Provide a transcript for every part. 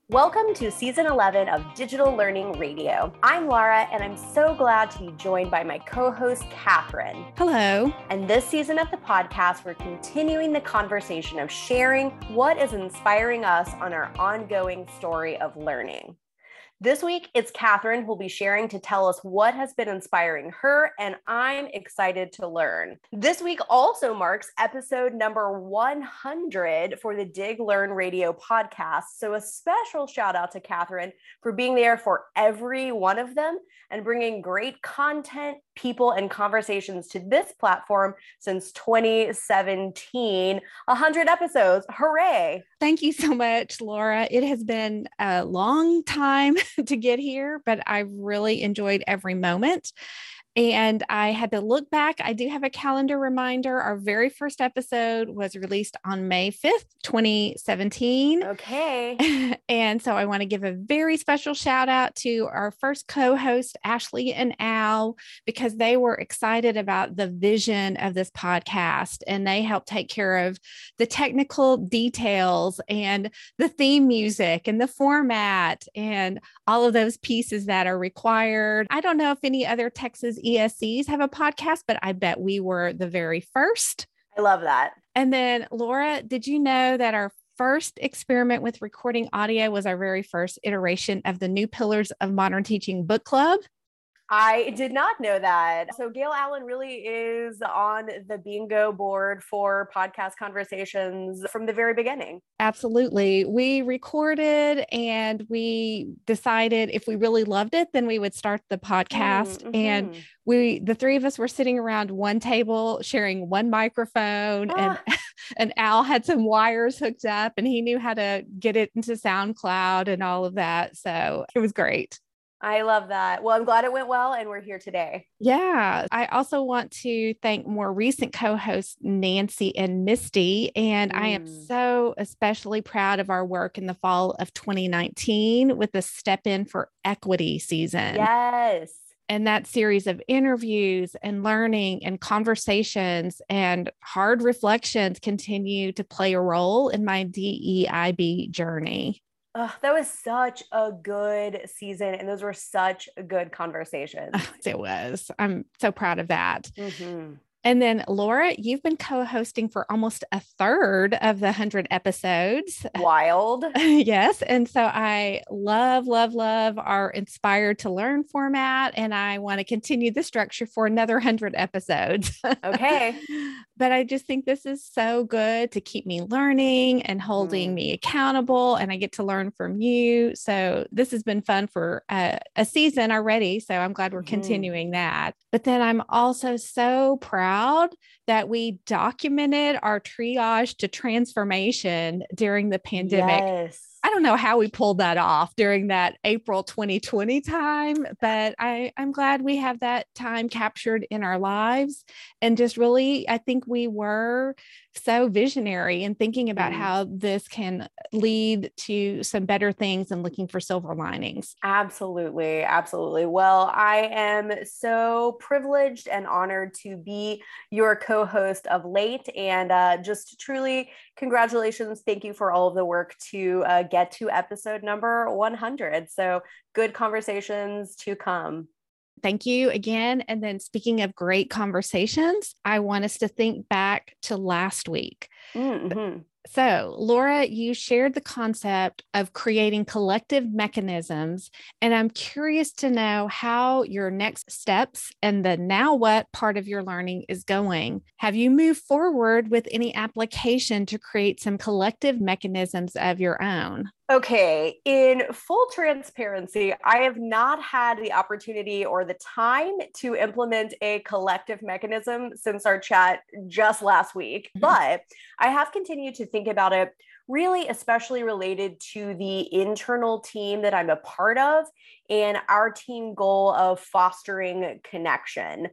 Welcome to Season 11 of Digital Learning Radio. I'm Laura, and I'm so glad to be joined by my co-host, Catherine. Hello. And this season of the podcast, we're continuing the conversation of sharing what is inspiring us on our ongoing story of learning. This week, it's Catherine who will be sharing to tell us what has been inspiring her, and I'm excited to learn. This week also marks episode number 100 for the Dig Learn Radio podcast, so a special shout out to Catherine for being there for every one of them and bringing great content, people, and conversations to this platform since 2017. 100 episodes. Hooray! Thank you so much, Laura. It has been a long time to get here, but I really enjoyed every moment. And I had to look back. I do have a calendar reminder. Our very first episode was released on May 5th, 2017. Okay. And so I want to give a very special shout out to our first co-host, Ashley and Al, because they were excited about the vision of this podcast. And they helped take care of the technical details and the theme music and the format and all of those pieces that are required. I don't know if any other Texas ESCs have a podcast, but I bet we were the very first. I love that. And then, Laura, did you know that our first experiment with recording audio was our very first iteration of the New Pillars of Modern Teaching book club? I did not know that. So Gail Allen really is on the bingo board for podcast conversations from the very beginning. Absolutely. We recorded and we decided if we really loved it, then we would start the podcast. Mm-hmm. And the three of us were sitting around one table, sharing one microphone, and Al had some wires hooked up and he knew how to get it into SoundCloud and all of that. So it was great. I love that. Well, I'm glad it went well and we're here today. Yeah. I also want to thank more recent co-hosts, Nancy and Misty. And I am so especially proud of our work in the fall of 2019 with the Step In for Equity season. Yes. And that series of interviews and learning and conversations and hard reflections continue to play a role in my DEIB journey. That was such a good season, and those were such good conversations. It was. I'm so proud of that. Mm-hmm. And then, Laura, you've been co-hosting for almost a third of the 100 episodes. Wild. Yes. And so I love our Inspired to Learn format. And I want to continue the structure for another 100 episodes. Okay. But I just think this is so good to keep me learning and holding me accountable. And I get to learn from you. So this has been fun for a season already. So I'm glad we're continuing that. But then I'm also so proud that we documented our triage to transformation during the pandemic. Yes. I don't know how we pulled that off during that April 2020 time, but I'm glad we have that time captured in our lives. And just really, I think we were so visionary in thinking about how this can lead to some better things and looking for silver linings. Absolutely. Absolutely. Well, I am so privileged and honored to be your co-host of late, and just truly congratulations. Thank you for all of the work to get to episode number 100. So good conversations to come. Thank you again. And then speaking of great conversations, I want us to think back to last week. Mm-hmm. So, Laura, you shared the concept of creating collective mechanisms, and I'm curious to know how your next steps and the now what part of your learning is going. Have you moved forward with any application to create some collective mechanisms of your own? Okay, in full transparency, I have not had the opportunity or the time to implement a collective mechanism since our chat just last week, but I have continued to think about it, really especially related to the internal team that I'm a part of and our team goal of fostering connection.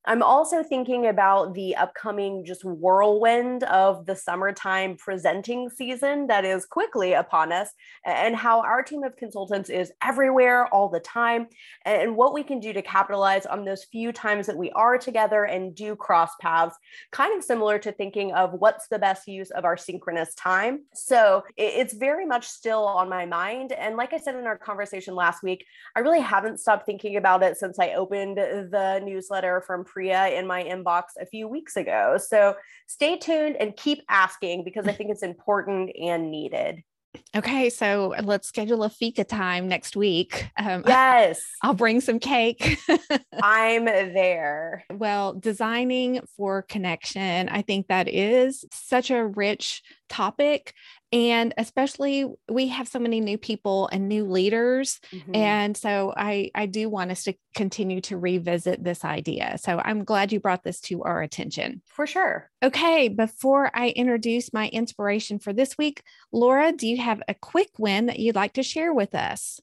I'm also thinking about the upcoming just whirlwind of the summertime presenting season that is quickly upon us, and how our team of consultants is everywhere all the time, and what we can do to capitalize on those few times that we are together and do cross paths, kind of similar to thinking of what's the best use of our synchronous time. So it's very much still on my mind. And like I said in our conversation last week, I really haven't stopped thinking about it since I opened the newsletter from Priya in my inbox a few weeks ago. So stay tuned and keep asking, because I think it's important and needed. Okay, so let's schedule a fika time next week. Yes. I'll bring some cake. I'm there. Well, designing for connection, I think that is such a rich topic. And especially we have so many new people and new leaders. Mhm. And so I do want us to continue to revisit this idea. So I'm glad you brought this to our attention. For sure. Okay, before I introduce my inspiration for this week, Laura, do you have a quick win that you'd like to share with us?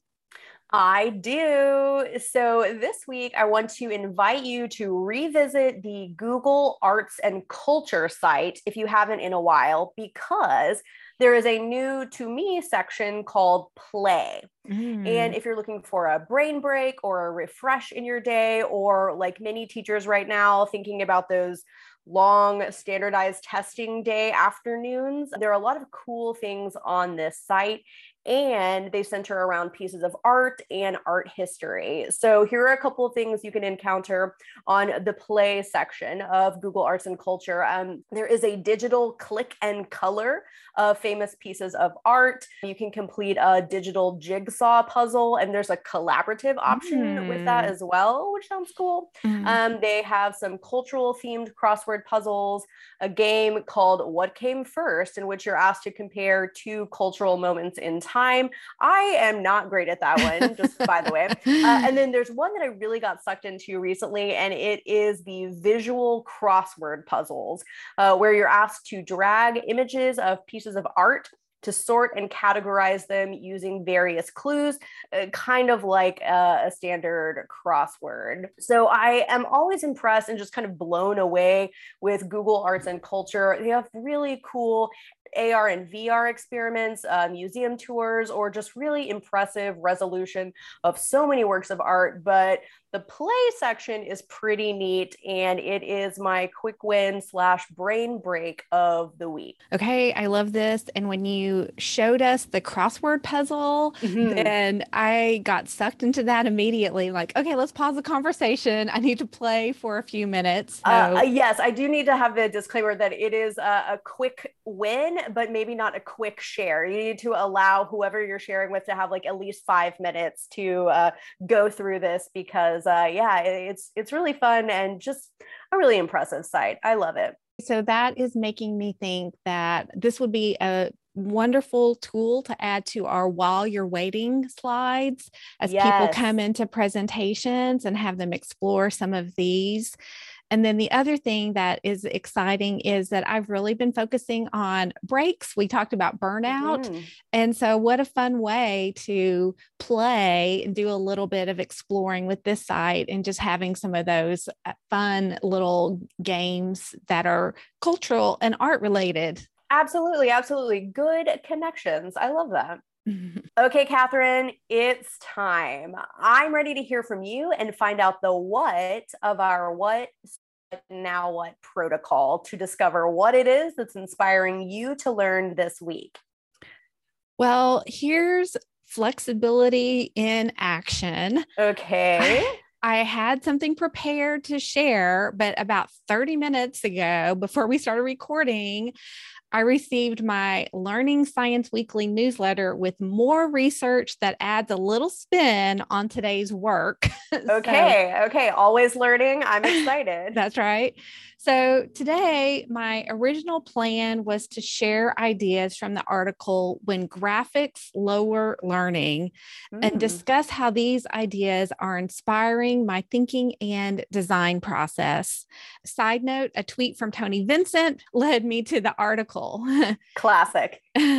I do. So this week, I want to invite you to revisit the Google Arts and Culture site if you haven't in a while, because there is a new to me section called Play. And if you're looking for a brain break or a refresh in your day, or like many teachers right now, thinking about those long standardized testing day afternoons, there are a lot of cool things on this site, and they center around pieces of art and art history. So here are a couple of things you can encounter on the Play section of Google Arts and Culture. There is a digital click and color of famous pieces of art. You can complete a digital jigsaw puzzle, and there's a collaborative option with that as well, which sounds cool. They have some cultural themed crossword puzzles, a game called What Came First, in which you're asked to compare two cultural moments in time. I am not great at that one, just by the way. And then there's one that I really got sucked into recently, and it is the visual crossword puzzles, where you're asked to drag images of pieces of art to sort and categorize them using various clues, kind of like a standard crossword. So I am always impressed and just kind of blown away with Google Arts and Culture. They have really cool AR and VR experiments, museum tours, or just really impressive resolution of so many works of art. But the Play section is pretty neat, and it is my quick win / brain break of the week. Okay, I love this. And when you showed us the crossword puzzle, then I got sucked into that immediately. Like, okay, let's pause the conversation. I need to play for a few minutes. Yes, I do need to have the disclaimer that it is a quick win, but maybe not a quick share. You need to allow whoever you're sharing with to have like at least 5 minutes to go through this, because it's really fun and just a really impressive site. I love it. So that is making me think that this would be a wonderful tool to add to our while you're waiting slides as people come into presentations and have them explore some of these. And then the other thing that is exciting is that I've really been focusing on breaks. We talked about burnout. And so what a fun way to play and do a little bit of exploring with this site, and just having some of those fun little games that are cultural and art related. Absolutely. Absolutely. Good connections. I love that. Okay, Catherine, it's time. I'm ready to hear from you and find out the what of our what now what protocol to discover what it is that's inspiring you to learn this week. Well, here's flexibility in action. Okay. I had something prepared to share, but about 30 minutes ago, before we started recording, I received my Learning Science Weekly newsletter with more research that adds a little spin on today's work. Okay. Always learning. I'm excited. That's right. So today, my original plan was to share ideas from the article When Graphics Lower Learning and discuss how these ideas are inspiring my thinking and design process. Side note, a tweet from Tony Vincent led me to the article. article. Classic.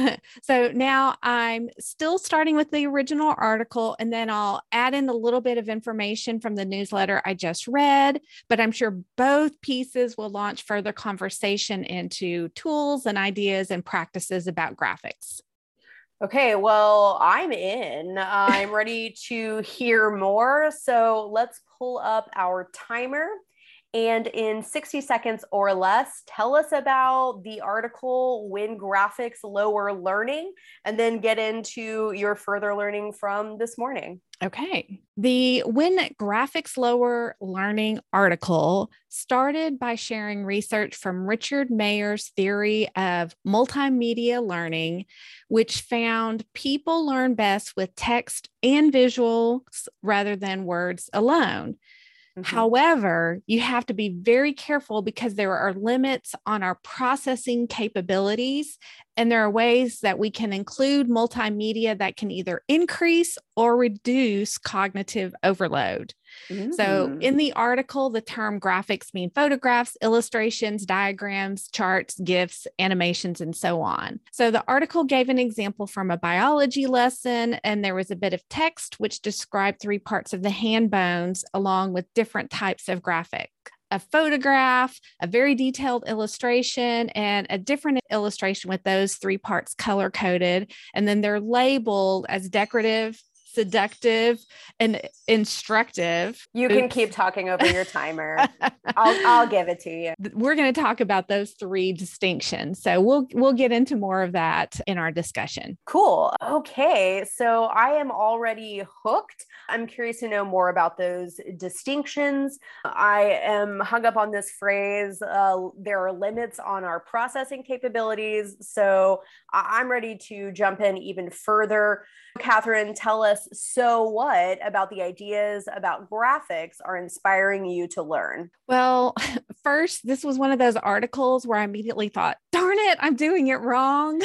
So now I'm still starting with the original article, and then I'll add in a little bit of information from the newsletter I just read, but I'm sure both pieces will launch further conversation into tools and ideas and practices about graphics. Okay, well, I'm in. I'm ready to hear more. So let's pull up our timer. And in 60 seconds or less, tell us about the article When Graphics Lower Learning, and then get into your further learning from this morning. Okay. The When Graphics Lower Learning article started by sharing research from Richard Mayer's theory of multimedia learning, which found people learn best with text and visuals rather than words alone. Mm-hmm. However, you have to be very careful because there are limits on our processing capabilities, and there are ways that we can include multimedia that can either increase or reduce cognitive overload. Mm-hmm. So in the article, the term graphics mean photographs, illustrations, diagrams, charts, GIFs, animations, and so on. So the article gave an example from a biology lesson, and there was a bit of text which described 3 parts of the hand bones along with different types of graphic. A photograph, a very detailed illustration, and a different illustration with those 3 parts color-coded. And then they're labeled as decorative, seductive, and instructive. You can keep talking over your timer. I'll give it to you. We're going to talk about those 3 distinctions. So we'll get into more of that in our discussion. Cool. Okay. So I am already hooked. I'm curious to know more about those distinctions. I am hung up on this phrase, there are limits on our processing capabilities. So I'm ready to jump in even further. Catherine, tell us, so what about the ideas about graphics are inspiring you to learn? Well, first, this was one of those articles where I immediately thought, darn it, I'm doing it wrong.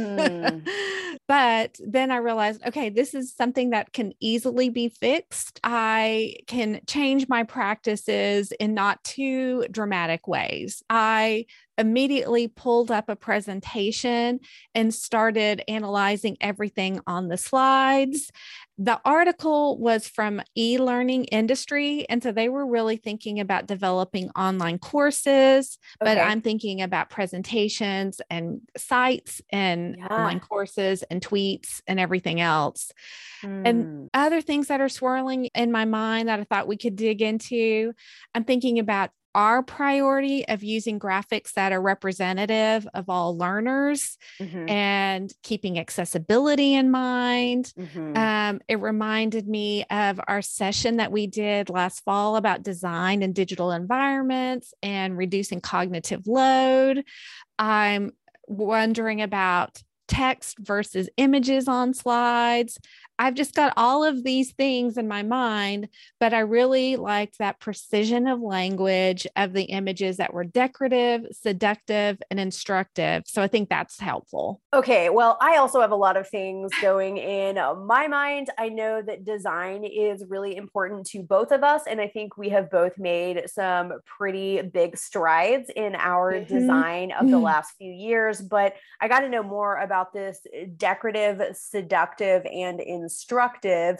But then I realized, okay, this is something that can easily be fixed. I can change my practices in not too dramatic ways. I immediately pulled up a presentation and started analyzing everything on the slides. The article was from e-learning industry, and so they were really thinking about developing online courses, but I'm thinking about presentations and sites and online courses and tweets and everything else. And other things that are swirling in my mind that I thought we could dig into, I'm thinking about our priority of using graphics that are representative of all learners and keeping accessibility in mind. It reminded me of our session that we did last fall about design and digital environments and reducing cognitive load. I'm wondering about text versus images on slides. I've just got all of these things in my mind, but I really liked that precision of language of the images that were decorative, seductive, and instructive. So I think that's helpful. Okay, well, I also have a lot of things going in my mind. I know that design is really important to both of us, and I think we have both made some pretty big strides in our design of the last few years, but I got to know more about this decorative, seductive, and instructive.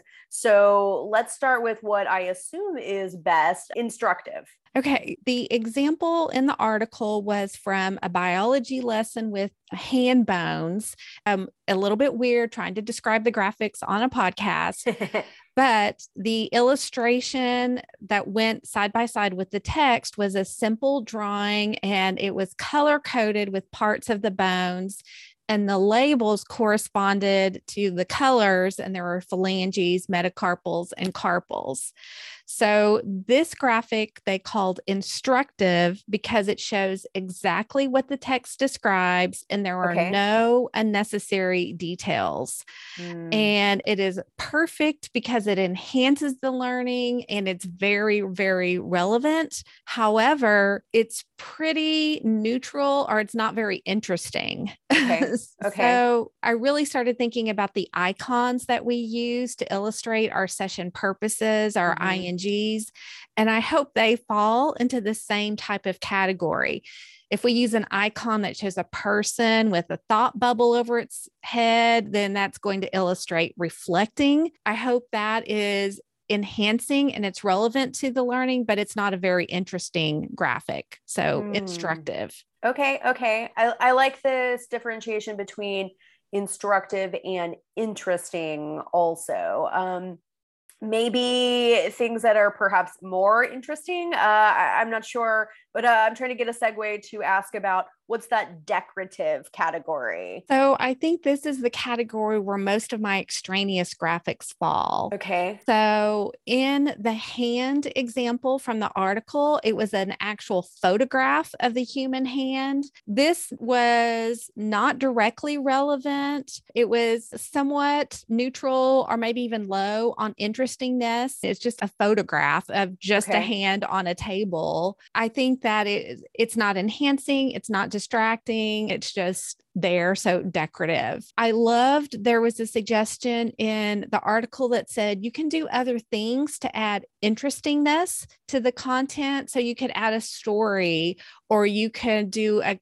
So let's start with what I assume is best, instructive. Okay. The example in the article was from a biology lesson with hand bones. A little bit weird trying to describe the graphics on a podcast, but the illustration that went side by side with the text was a simple drawing, and it was color coded with parts of the bones. And the labels corresponded to the colors, and there were phalanges, metacarpals, and carpals. So this graphic they called instructive because it shows exactly what the text describes, and there are no unnecessary details. And it is perfect because it enhances the learning and it's very, very relevant. However, it's pretty neutral, or it's not very interesting. So I really started thinking about the icons that we use to illustrate our session purposes, our INGs, and I hope they fall into the same type of category. If we use an icon that shows a person with a thought bubble over its head, then that's going to illustrate reflecting. I hope that is enhancing and it's relevant to the learning, but it's not a very interesting graphic. So instructive. Okay. I like this differentiation between instructive and interesting also. Maybe things that are perhaps more interesting. I'm not sure, but I'm trying to get a segue to ask about what's that decorative category? So I think this is the category where most of my extraneous graphics fall. Okay. So in the hand example from the article, it was an actual photograph of the human hand. This was not directly relevant. It was somewhat neutral or maybe even low on interestingness. It's just a photograph of just a hand on a table. I think that it's not enhancing, it's not distracting, it's just there. So decorative. I loved there was a suggestion in the article that said you can do other things to add interestingness to the content. So you could add a story, or you could do a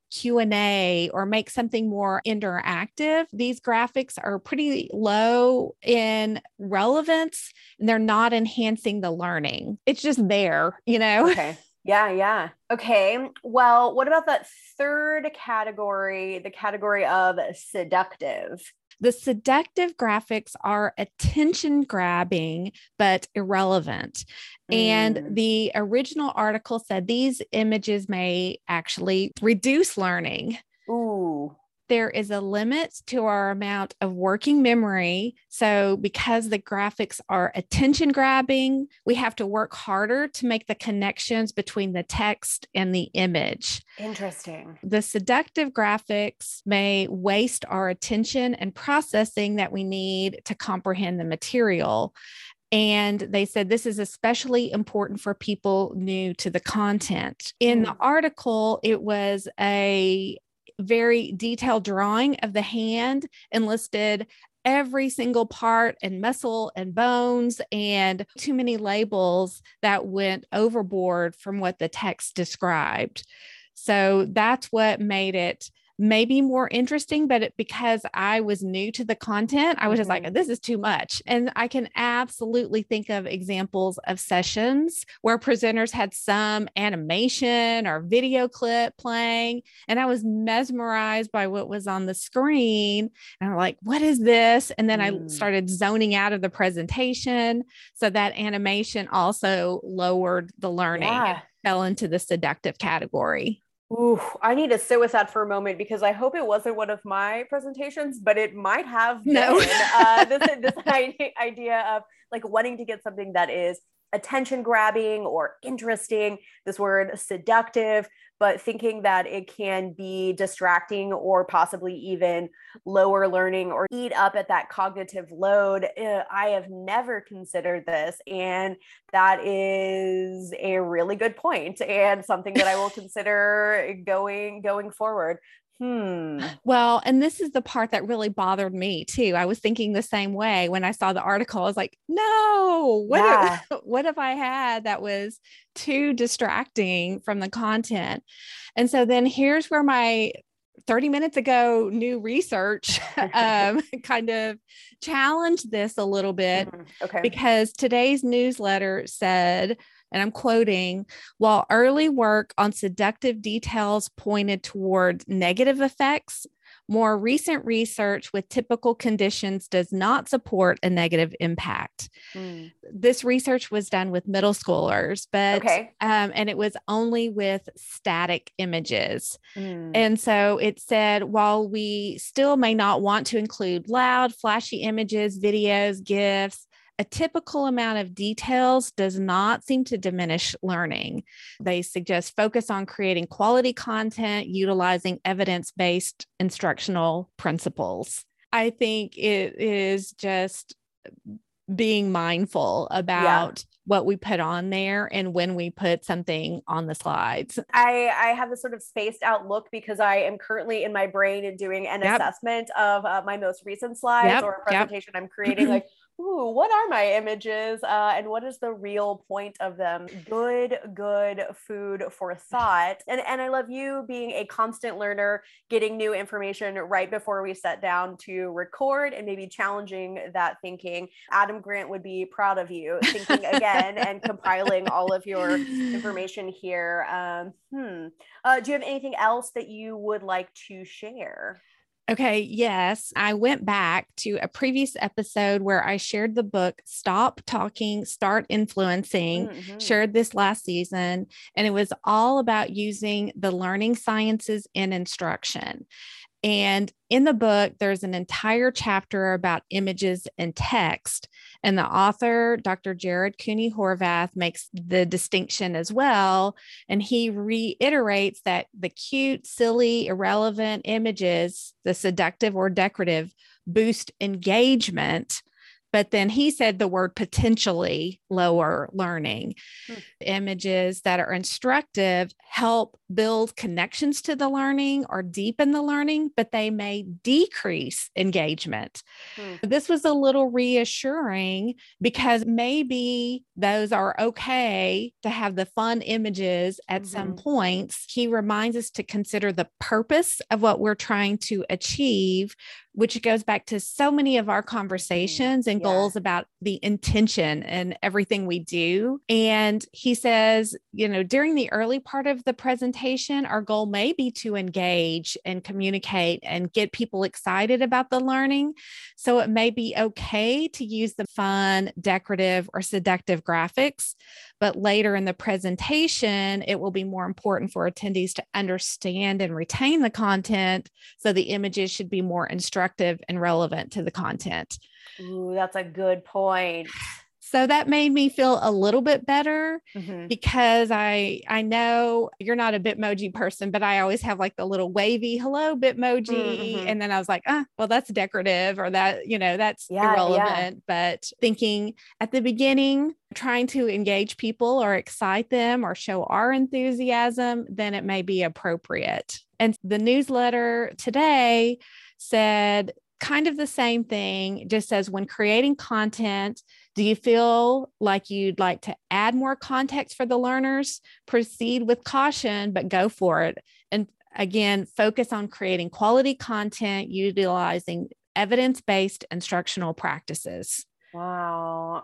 Q&A, or make something more interactive. These graphics are pretty low in relevance and they're not enhancing the learning. It's just there, Okay. Yeah. Okay. Well, what about that third category, the category of seductive? The seductive graphics are attention grabbing, but irrelevant. And the original article said these images may actually reduce learning. Ooh. There is a limit to our amount of working memory. So because the graphics are attention grabbing, we have to work harder to make the connections between the text and the image. Interesting. The seductive graphics may waste our attention and processing that we need to comprehend the material. And they said this is especially important for people new to the content. In the article, it was a very detailed drawing of the hand and listed every single part and muscle and bones, and too many labels that went overboard from what the text described. So that's what made it maybe more interesting, but because I was new to the content, I was just like, this is too much. And I can absolutely think of examples of sessions where presenters had some animation or video clip playing, and I was mesmerized by what was on the screen. And I'm like, what is this? And then I started zoning out of the presentation. So that animation also lowered the learning. It fell into the seductive category. Ooh, I need to sit with that for a moment because I hope it wasn't one of my presentations, but it might have been. No. This idea of like wanting to get something that is attention grabbing or interesting, this word seductive, but thinking that it can be distracting or possibly even lower learning or eat up at that cognitive load. I have never considered this. And that is a really good point and something that I will consider going forward. Well, and this is the part that really bothered me too. I was thinking the same way when I saw the article. I was like, no, what have I had that was too distracting from the content? And so then here's where my 30 minutes ago new research kind of challenged this a little bit, because today's newsletter said, and I'm quoting, while early work on seductive details pointed toward negative effects, more recent research with typical conditions does not support a negative impact. This research was done with middle schoolers, but and it was only with static images. And so it said, while we still may not want to include loud, flashy images, videos, GIFs, a typical amount of details does not seem to diminish learning. They suggest focus on creating quality content, utilizing evidence-based instructional principles. I think it is just being mindful about what we put on there and when we put something on the slides. I have this sort of spaced out look because I am currently in my brain and doing an assessment of my most recent slides or a presentation I'm creating. Like, ooh, what are my images and what is the real point of them? Good food for thought. And I love you being a constant learner, getting new information right before we sit down to record and maybe challenging that thinking. Adam Grant would be proud of you thinking again and compiling all of your information here. Do you have anything else that you would like to share? Okay. Yes. I went back to a previous episode where I shared the book, Stop Talking, Start Influencing, shared this last season. And it was all about using the learning sciences in instruction. And in the book, there's an entire chapter about images and text. And the author, Dr. Jared Cooney Horvath, makes the distinction as well. And he reiterates that the cute, silly, irrelevant images, the seductive or decorative, boost engagement. But then he said the word potentially lower learning. Images that are instructive help build connections to the learning or deepen the learning, but they may decrease engagement. This was a little reassuring because maybe those are okay to have the fun images at some points. He reminds us to consider the purpose of what we're trying to achieve, which goes back to so many of our conversations and goals about the intention and everything we do. And he says, during the early part of the presentation, our goal may be to engage and communicate and get people excited about the learning. So it may be okay to use the fun, decorative, or seductive graphics. But later in the presentation, it will be more important for attendees to understand and retain the content. So the images should be more instructive and relevant to the content. Ooh, that's a good point. So that made me feel a little bit better because I know you're not a Bitmoji person, but I always have like the little wavy hello Bitmoji. And then I was like, well, that's decorative or that, that's irrelevant. But thinking at the beginning, trying to engage people or excite them or show our enthusiasm, then it may be appropriate. And the newsletter today said kind of the same thing. It just says, when creating content, do you feel like you'd like to add more context for the learners? Proceed with caution, but go for it. And again, focus on creating quality content, utilizing evidence-based instructional practices. Wow.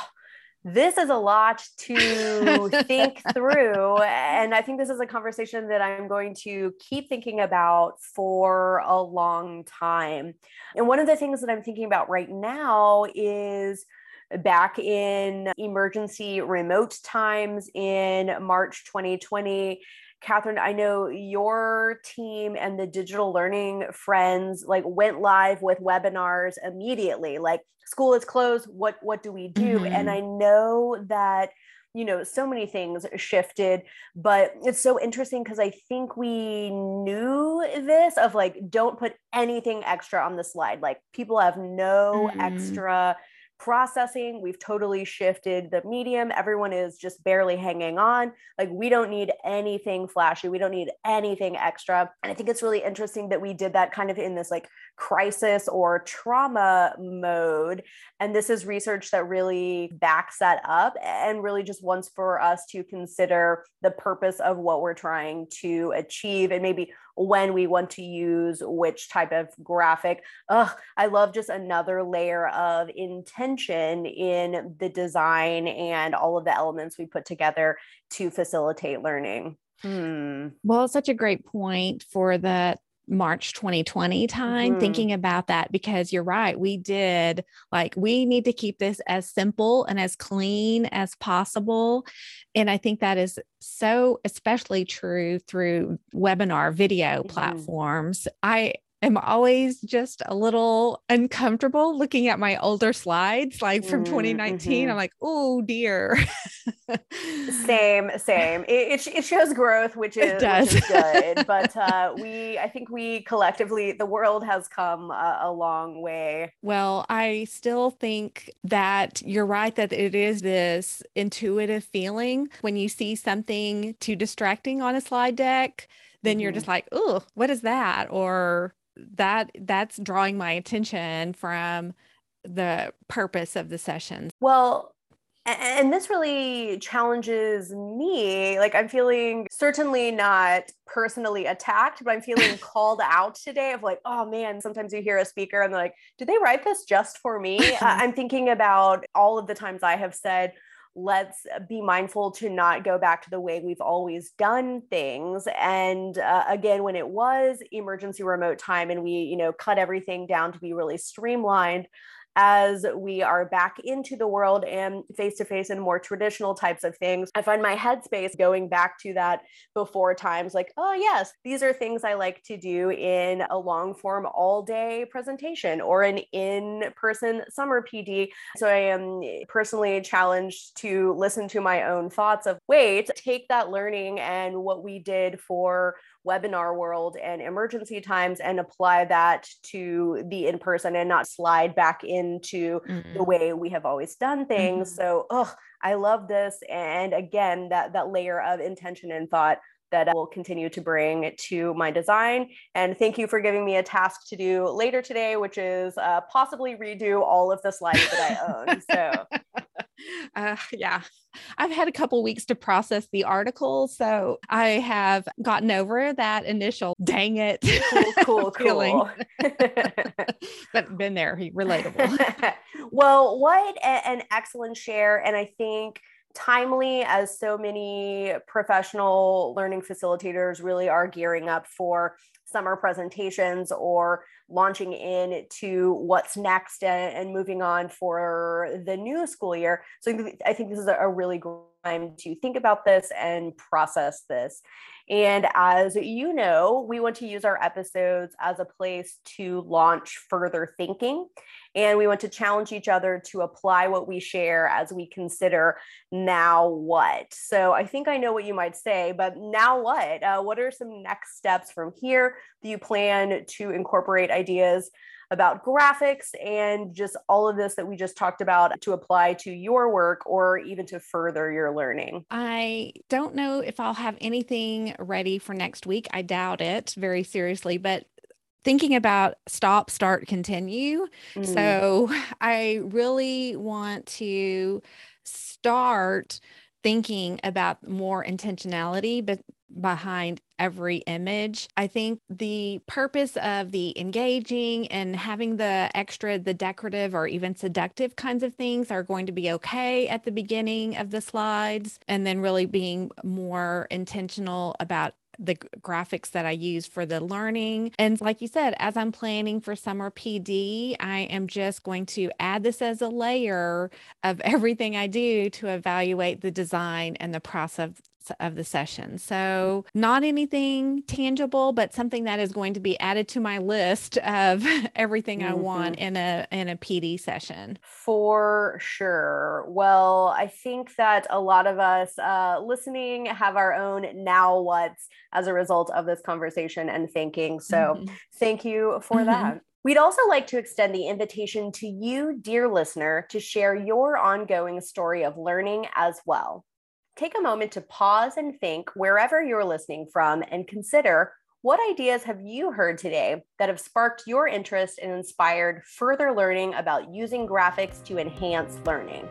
This is a lot to think through. And I think this is a conversation that I'm going to keep thinking about for a long time. And one of the things that I'm thinking about right now is back in emergency remote times in March 2020. Catherine, I know your team and the digital learning friends went live with webinars immediately. Like, school is closed. What do we do? And I know that, so many things shifted, but it's so interesting because I think we knew this of don't put anything extra on the slide. Like, people have no extra processing. We've totally shifted the medium. Everyone is just barely hanging on. We don't need anything flashy. We don't need anything extra. And I think it's really interesting that we did that kind of in this crisis or trauma mode. And this is research that really backs that up and really just wants for us to consider the purpose of what we're trying to achieve and maybe when we want to use which type of graphic. I love just another layer of intention in the design and all of the elements we put together to facilitate learning. Well, it's such a great point for the March 2020 time, thinking about that, because you're right. We did we need to keep this as simple and as clean as possible. And I think that is so especially true through webinar video platforms. I am always just a little uncomfortable looking at my older slides, like from 2019. I'm Mm-hmm. like, oh dear. Same. It shows growth, It which does. is good. But I think we collectively, the world has come a long way. Well, I still think that you're right that it is this intuitive feeling when you see something too distracting on a slide deck, then you're just Mhm. like, oh, what is that? Or that's drawing my attention from the purpose of the sessions. Well, and this really challenges me. Like, I'm feeling certainly not personally attacked, but I'm feeling called out today of like, oh man, sometimes you hear a speaker and they're like, did they write this just for me? I'm thinking about all of the times I have said, let's be mindful to not go back to the way we've always done things. And again, when it was emergency remote time and we, cut everything down to be really streamlined, as we are back into the world and face to face and more traditional types of things, I find my headspace going back to that before times like, oh, yes, these are things I like to do in a long form all day presentation or an in person summer PD. So I am personally challenged to listen to my own thoughts of, wait, take that learning and what we did for webinar world and emergency times and apply that to the in-person and not slide back into the Mm-mm. way we have always done things. Mhm. So, I love this. And again, that layer of intention and thought that I will continue to bring to my design. And thank you for giving me a task to do later today, which is possibly redo all of the slides that I own. So Yeah, I've had a couple weeks to process the article, so I have gotten over that initial dang it feeling, cool. but been there, relatable. Well, what an excellent share. And I think timely, as so many professional learning facilitators really are gearing up for summer presentations or launching into what's next and moving on for the new school year. So I think this is a really great time to think about this and process this. And as you know, we want to use our episodes as a place to launch further thinking. And we want to challenge each other to apply what we share as we consider now what. So I think I know what you might say, but now what? What are some next steps from here? Do you plan to incorporate ideas about graphics and just all of this that we just talked about to apply to your work or even to further your learning? I don't know if I'll have anything ready for next week. I doubt it very seriously, but thinking about stop, start, continue. Mm. So I really want to start thinking about more intentionality, but behind every image. I think the purpose of the engaging and having the extra, the decorative or even seductive kinds of things are going to be okay at the beginning of the slides, and then really being more intentional about the graphics that I use for the learning. And like you said, as I'm planning for summer PD, I am just going to add this as a layer of everything I do to evaluate the design and the process of the session. So not anything tangible, but something that is going to be added to my list of everything I want Mm-hmm. in a PD session. For sure. Well, I think that a lot of us listening have our own now what's as a result of this conversation and thinking. So Mhm. thank you for Mhm. that. We'd also like to extend the invitation to you, dear listener, to share your ongoing story of learning as well. Take a moment to pause and think wherever you're listening from and consider, what ideas have you heard today that have sparked your interest and inspired further learning about using graphics to enhance learning?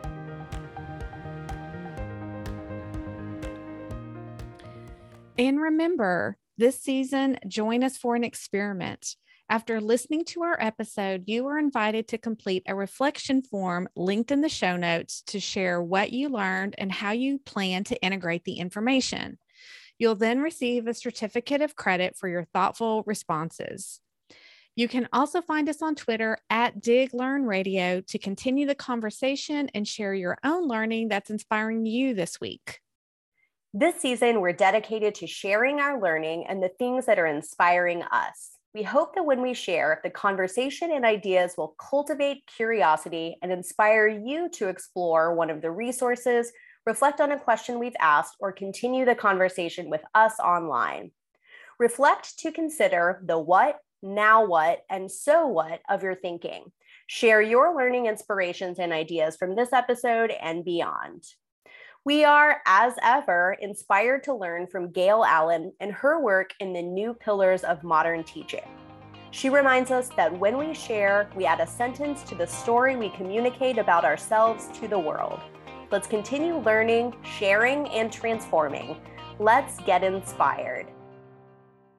And remember, this season, join us for an experiment. After listening to our episode, you are invited to complete a reflection form linked in the show notes to share what you learned and how you plan to integrate the information. You'll then receive a certificate of credit for your thoughtful responses. You can also find us on Twitter at Dig Learn Radio to continue the conversation and share your own learning that's inspiring you this week. This season, we're dedicated to sharing our learning and the things that are inspiring us. We hope that when we share, the conversation and ideas will cultivate curiosity and inspire you to explore one of the resources, reflect on a question we've asked, or continue the conversation with us online. Reflect to consider the what, now what, and so what of your thinking. Share your learning inspirations and ideas from this episode and beyond. We are, as ever, inspired to learn from Gail Allen and her work in the New Pillars of Modern Teaching. She reminds us that when we share, we add a sentence to the story we communicate about ourselves to the world. Let's continue learning, sharing, and transforming. Let's get inspired.